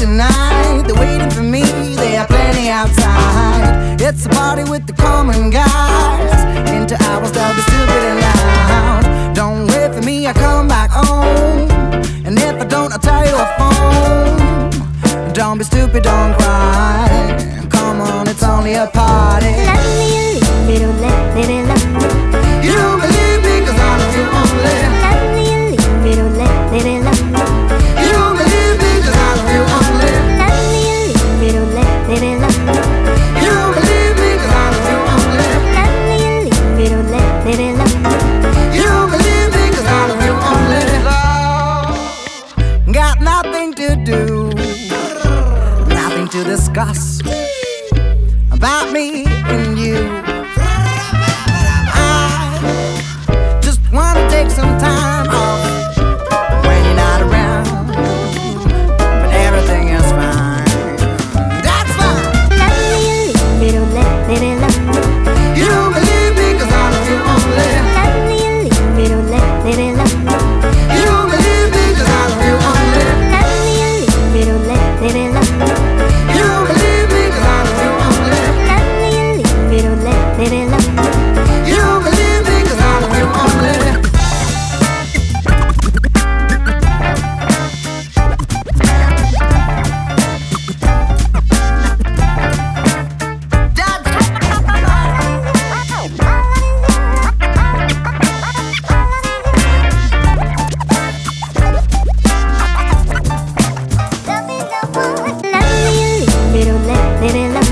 tonight. They're waiting for me, they are plenty outside. It's a party with the common guys. Into hours they'll be stupid and loud. Don't wait for me, I come back home. And if I don't, I'll tell you a phone. Don't be stupid, don't cry. Come on, it's only a party. Love me, little let me love me. You don't believe me, cause I love you only. Love me, little let me love me. You don't believe me, cause I love you only. Love me, little let me love me. You don't believe me, cause I love you only. Love me, little let me love me. You don't believe me, cause I love you only. Love, got nothing to do, nothing to discuss about me and you. I just wanna take some time off when you're not around, but everything is fine. That's fine. Love me, little let me love me. You don't believe me, cause I love you only. Love me, little let me love me. You don't believe me, cause I love you only. Love me, little let me love me. You don't believe me, cause I love you only. Love me, little let me love me. You don't believe me, cause I love you only. Love me, little let me love me.